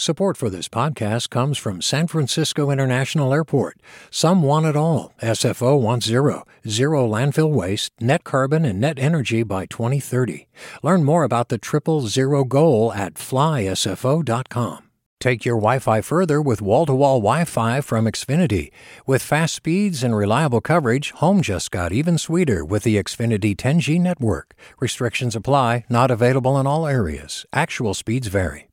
Support for this podcast comes from San Francisco International Airport. Some want it all. SFO wants zero landfill waste, net carbon, and net energy by 2030. Learn more about the 000 goal at flysfo.com. Take your Wi-Fi further with wall-to-wall Wi-Fi from Xfinity. With fast speeds and reliable coverage, home just got even sweeter with the Xfinity 10G network. Restrictions apply, not available in all areas. Actual speeds vary.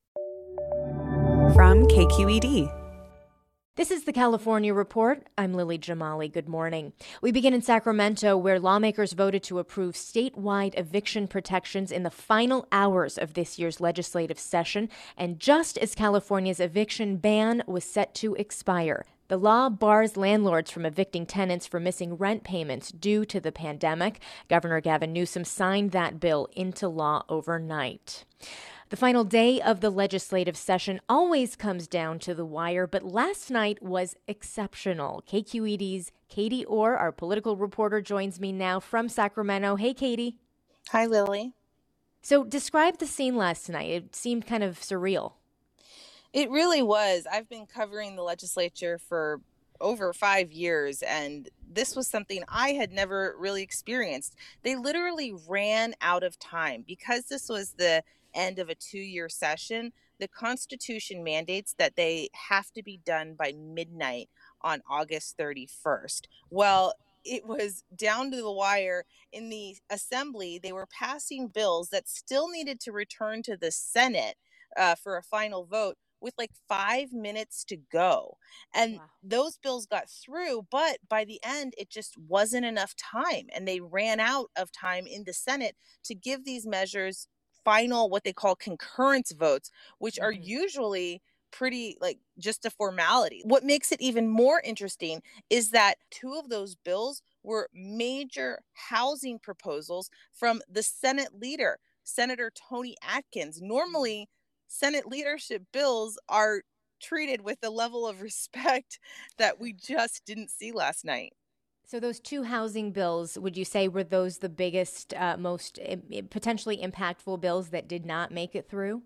From KQED. This is the California Report. I'm Lily Jamali. Good morning. We begin in Sacramento, where lawmakers voted to approve statewide eviction protections in the final hours of this year's legislative session, and just as California's eviction ban was set to expire. The law bars landlords from evicting tenants for missing rent payments due to the pandemic. Governor Gavin Newsom signed that bill into law overnight. The final day of the legislative session always comes down to the wire, but last night was exceptional. KQED's Katie Orr, our political reporter, joins me now from Sacramento. Hey, Katie. Hi, Lily. So describe the scene last night. It seemed kind of surreal. It really was. I've been covering the legislature for over 5 years, and this was something I had never really experienced. They literally ran out of time because this was the end of a 2-year session. The Constitution mandates that they have to be done by midnight on August 31st. Well, it was down to the wire. In the Assembly, they were passing bills that still needed to return to the Senate for a final vote with like 5 minutes to go. And those bills got through, but by the end, it just wasn't enough time. And they ran out of time in the Senate to give these measures final, what they call concurrence votes, which are usually pretty like just a formality. What makes it even more interesting is that 2 of those bills were major housing proposals from the Senate leader, Senator Tony Atkins. Normally, Senate leadership bills are treated with a level of respect that we just didn't see last night. So those 2 housing bills, would you say were those the biggest, most potentially impactful bills that did not make it through?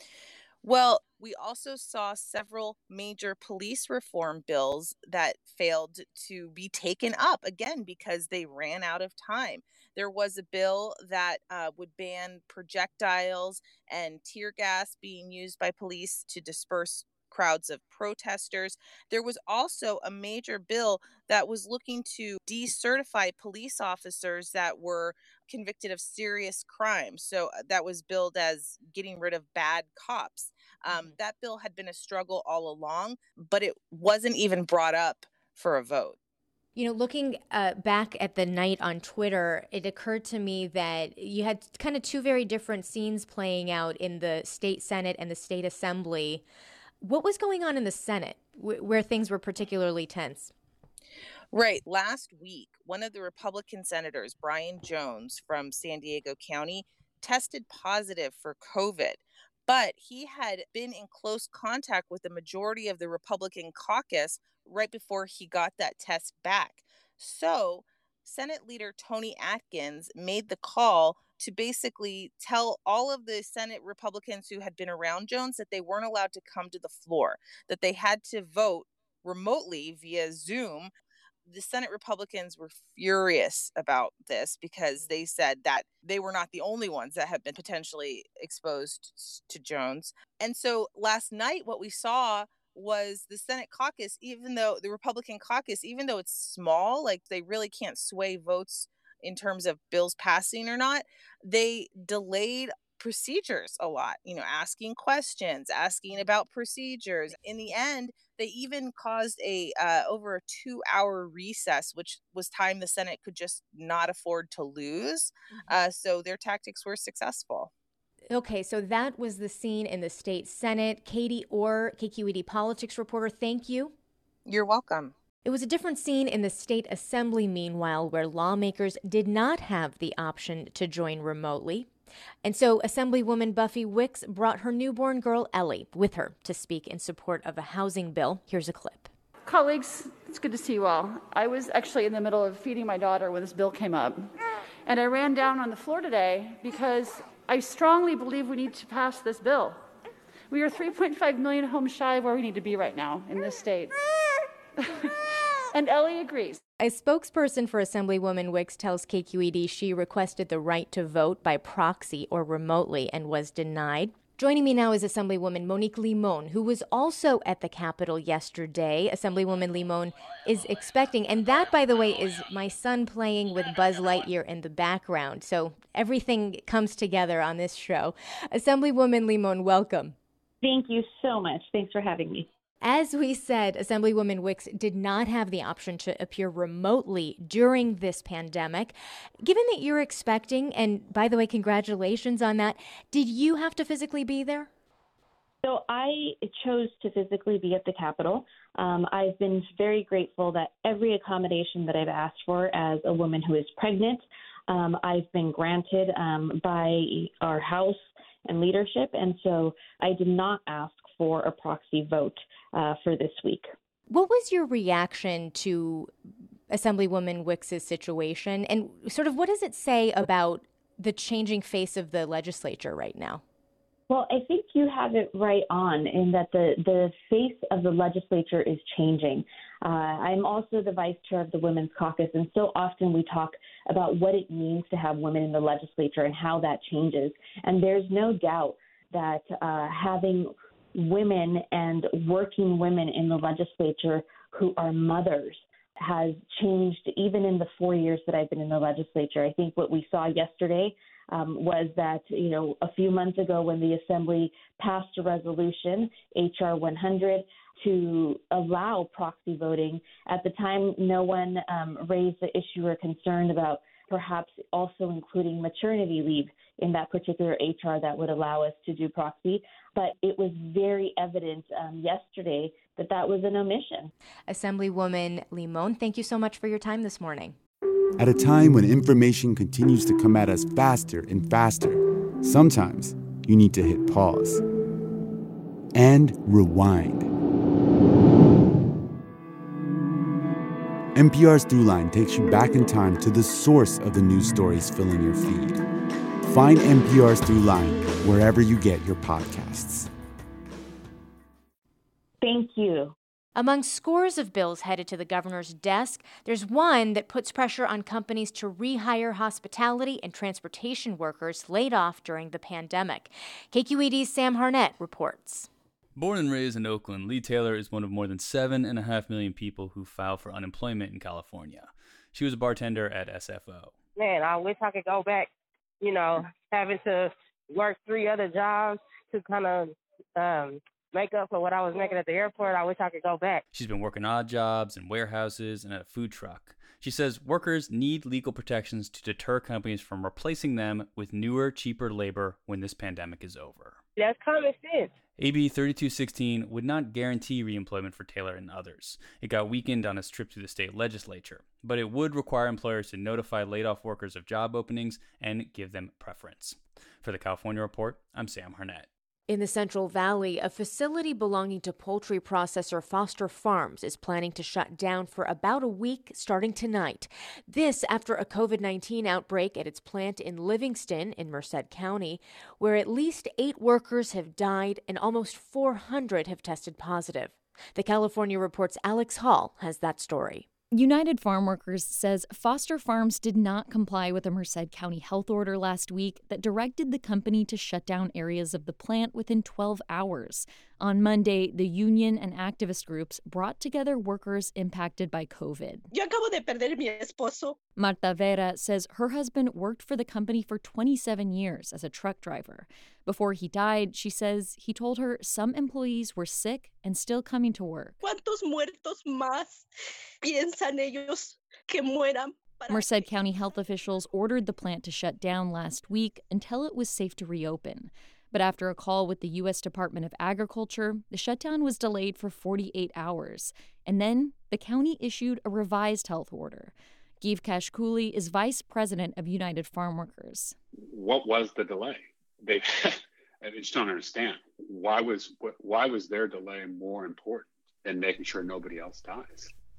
Well, we also saw several major police reform bills that failed to be taken up, again, because they ran out of time. There was a bill that would ban projectiles and tear gas being used by police to disperse crowds of protesters. There was also a major bill that was looking to decertify police officers that were convicted of serious crimes. So that was billed as getting rid of bad cops. That bill had been a struggle all along, but it wasn't even brought up for a vote. You know, looking back at the night on Twitter, it occurred to me that you had kind of 2 very different scenes playing out in the state Senate and the state Assembly. What was going on in the Senate where things were particularly tense? Right. Last week, one of the Republican senators, Brian Jones from San Diego County, tested positive for COVID, but he had been in close contact with the majority of the Republican caucus right before he got that test back. So Senate leader Tony Atkins made the call to basically tell all of the Senate Republicans who had been around Jones that they weren't allowed to come to the floor, that they had to vote remotely via Zoom. The Senate Republicans were furious about this because they said that they were not the only ones that had been potentially exposed to Jones. And so last night, what we saw was the Senate caucus, even though the Republican caucus, even though it's small, like they really can't sway votes in terms of bills passing or not, they delayed procedures a lot, asking questions, asking about procedures. In the end, they even caused over a 2-hour recess, which was time the Senate could just not afford to lose. So their tactics were successful. Okay, so that was the scene in the state Senate. Katie Orr, KQED politics reporter, thank you. You're welcome. It was a different scene in the state Assembly, meanwhile, where lawmakers did not have the option to join remotely. And so Assemblywoman Buffy Wicks brought her newborn girl, Ellie, with her to speak in support of a housing bill. Here's a clip. Colleagues, it's good to see you all. I was actually in the middle of feeding my daughter when this bill came up. And I ran down on the floor today because I strongly believe we need to pass this bill. We are 3.5 million homes shy of where we need to be right now in this state. And Ellie agrees. A spokesperson for Assemblywoman Wicks tells KQED she requested the right to vote by proxy or remotely and was denied. Joining me now is Assemblywoman Monique Limon, who was also at the Capitol yesterday. Assemblywoman Limon is expecting, and that, by the way, is my son playing with Buzz Lightyear in the background. So everything comes together on this show. Assemblywoman Limon, welcome. Thank you so much. Thanks for having me. As we said, Assemblywoman Wicks did not have the option to appear remotely during this pandemic. Given that you're expecting, and by the way, congratulations on that, did you have to physically be there? So I chose to physically be at the Capitol. I've been very grateful that every accommodation that I've asked for as a woman who is pregnant, I've been granted by our House and leadership. And so I did not ask for a proxy vote for this week. What was your reaction to Assemblywoman Wicks' situation, and sort of what does it say about the changing face of the legislature right now? Well, I think you have it right on in that the face of the legislature is changing. I'm also the vice chair of the Women's Caucus, and so often we talk about what it means to have women in the legislature and how that changes. And there's no doubt that having women and working women in the legislature who are mothers has changed even in the 4 years that I've been in the legislature. I think what we saw yesterday was that, a few months ago when the Assembly passed a resolution, H.R. 100, to allow proxy voting, at the time no one raised the issue or concern about perhaps also including maternity leave in that particular HR that would allow us to do proxy. But it was very evident yesterday that that was an omission. Assemblywoman Limon, thank you so much for your time this morning. At a time when information continues to come at us faster and faster, sometimes you need to hit pause and rewind. NPR's Throughline takes you back in time to the source of the news stories filling your feed. Find NPR's Throughline wherever you get your podcasts. Thank you. Among scores of bills headed to the governor's desk, there's one that puts pressure on companies to rehire hospitality and transportation workers laid off during the pandemic. KQED's Sam Harnett reports. Born and raised in Oakland, Lee Taylor is one of more than 7.5 million people who file for unemployment in California. She was a bartender at SFO. Man, I wish I could go back, having to work 3 other jobs to kind of make up for what I was making at the airport. I wish I could go back. She's been working odd jobs in warehouses and at a food truck. She says workers need legal protections to deter companies from replacing them with newer, cheaper labor when this pandemic is over. That's common sense. AB 3216 would not guarantee reemployment for Taylor and others. It got weakened on its trip to the state legislature, but it would require employers to notify laid-off workers of job openings and give them preference. For the California Report, I'm Sam Harnett. In the Central Valley, a facility belonging to poultry processor Foster Farms is planning to shut down for about a week starting tonight. This after a COVID-19 outbreak at its plant in Livingston in Merced County, where at least 8 workers have died and almost 400 have tested positive. The California Report's Alex Hall has that story. United Farm Workers says Foster Farms did not comply with a Merced County health order last week that directed the company to shut down areas of the plant within 12 hours. On Monday, the union and activist groups brought together workers impacted by COVID. Yo acabo de perder mi esposo. Marta Vera says her husband worked for the company for 27 years as a truck driver. Before he died, she says he told her some employees were sick and still coming to work. ¿Cuántos muertos más piensan ellos que mueran? Merced County health officials ordered the plant to shut down last week until it was safe to reopen. But after a call with the U.S. Department of Agriculture, the shutdown was delayed for 48 hours. And then the county issued a revised health order. Give Kashkuli is vice president of United Farm Workers. What was the delay? I just don't understand. Why was their delay more important than making sure nobody else dies?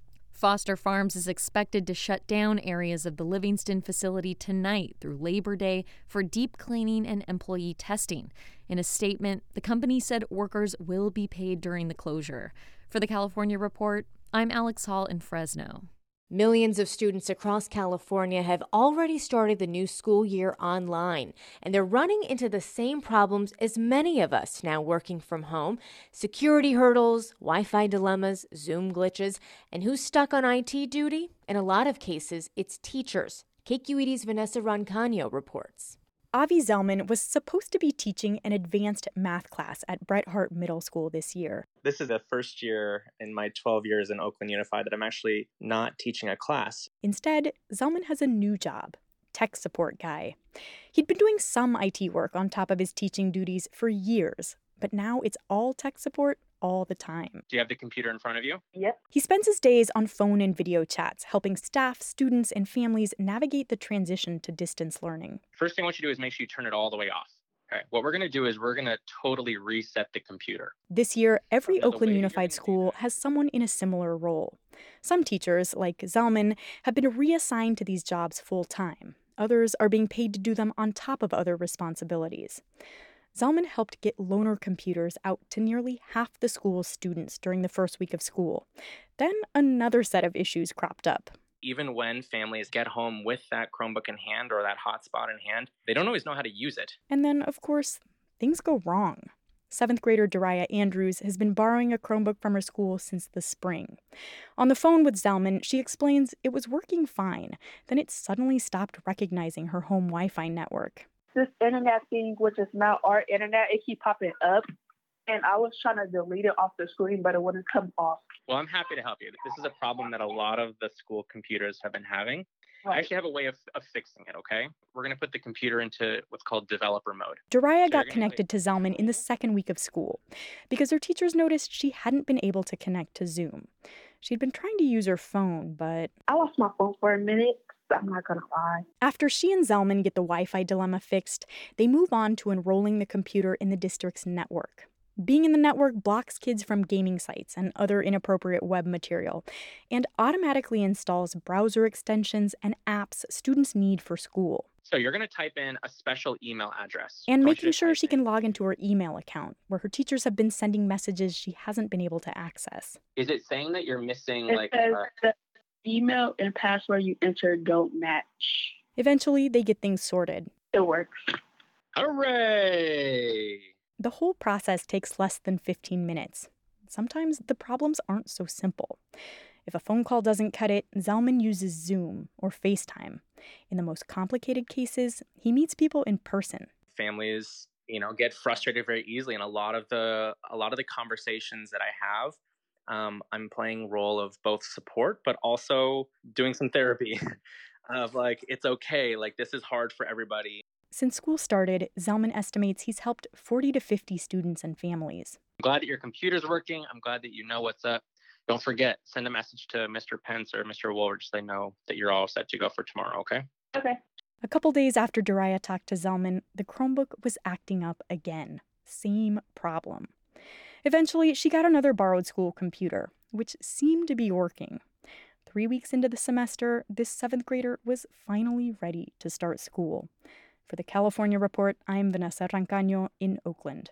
Foster Farms is expected to shut down areas of the Livingston facility tonight through Labor Day for deep cleaning and employee testing. In a statement, the company said workers will be paid during the closure. For the California Report, I'm Alex Hall in Fresno. Millions of students across California have already started the new school year online, and they're running into the same problems as many of us now working from home: security hurdles, Wi-Fi dilemmas, Zoom glitches, and who's stuck on IT duty? In a lot of cases, it's teachers. KQED's Vanessa Rancaño reports. Avi Zellman was supposed to be teaching an advanced math class at Bret Harte Middle School this year. This is the first year in my 12 years in Oakland Unified that I'm actually not teaching a class. Instead, Zellman has a new job, tech support guy. He'd been doing some IT work on top of his teaching duties for years, but now it's all tech support all the time. Do you have the computer in front of you? Yep. He spends his days on phone and video chats, helping staff, students, and families navigate the transition to distance learning. First thing I want you to do is make sure you turn it all the way off. Okay. What we're going to do is we're going to totally reset the computer. This year, every Oakland Unified School has someone in a similar role. Some teachers, like Zellman, have been reassigned to these jobs full-time. Others are being paid to do them on top of other responsibilities. Zellman helped get loaner computers out to nearly half the school's students during the first week of school. Then another set of issues cropped up. Even when families get home with that Chromebook in hand or that hotspot in hand, they don't always know how to use it. And then, of course, things go wrong. 7th grader Dariah Andrews has been borrowing a Chromebook from her school since the spring. On the phone with Zellman, she explains it was working fine. Then it suddenly stopped recognizing her home Wi-Fi network. This internet thing, which is not our internet, it keep popping up. And I was trying to delete it off the screen, but it wouldn't come off. Well, I'm happy to help you. This is a problem that a lot of the school computers have been having. Right. I actually have a way of fixing it, okay? We're going to put the computer into what's called developer mode. Dariah got connected to Zellman in the second week of school because her teachers noticed she hadn't been able to connect to Zoom. She'd been trying to use her phone, but I lost my phone for a minute. I'm not going to lie. After she and Zellman get the Wi-Fi dilemma fixed, they move on to enrolling the computer in the district's network. Being in the network blocks kids from gaming sites and other inappropriate web material, and automatically installs browser extensions and apps students need for school. So you're going to type in a special email address. And making sure she can log into her email account, where her teachers have been sending messages she hasn't been able to access. Is it saying that you're missing, It says the email and password you entered don't match. Eventually, they get things sorted. It works. Hooray! The whole process takes less than 15 minutes. Sometimes the problems aren't so simple. If a phone call doesn't cut it, Zellman uses Zoom or FaceTime. In the most complicated cases, he meets people in person. Families, get frustrated very easily, and a lot of the conversations that I have, I'm playing role of both support, but also doing some therapy of it's okay, this is hard for everybody. Since school started, Zellman estimates he's helped 40 to 50 students and families. I'm glad that your computer's working. I'm glad that you know what's up. Don't forget, send a message to Mr. Pence or Mr. Woolridge so they know that you're all set to go for tomorrow, okay? Okay. A couple days after Dariah talked to Zellman, the Chromebook was acting up again. Same problem. Eventually, she got another borrowed school computer, which seemed to be working. 3 weeks into the semester, this 7th grader was finally ready to start school. For the California Report, I'm Vanessa Rancaño in Oakland.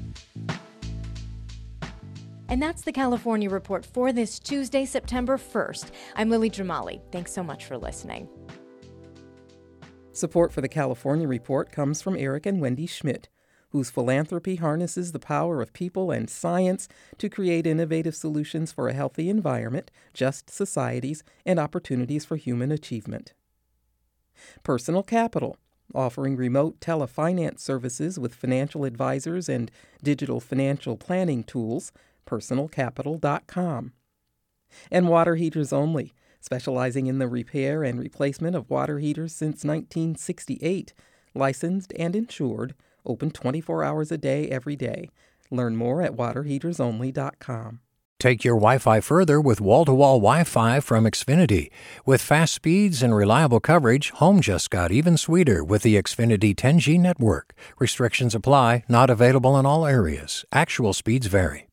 And that's the California Report for this Tuesday, September 1st. I'm Lily Jamali. Thanks so much for listening. Support for the California Report comes from Eric and Wendy Schmidt, whose philanthropy harnesses the power of people and science to create innovative solutions for a healthy environment, just societies, and opportunities for human achievement. Personal Capital, offering remote telefinance services with financial advisors and digital financial planning tools, personalcapital.com. And Water Heaters Only, specializing in the repair and replacement of water heaters since 1968, licensed and insured, open 24 hours a day every day. Learn more at waterheatersonly.com. Take your Wi-Fi further with wall-to-wall Wi-Fi from Xfinity. With fast speeds and reliable coverage, home just got even sweeter with the Xfinity 10G network. Restrictions apply, not available in all areas. Actual speeds vary.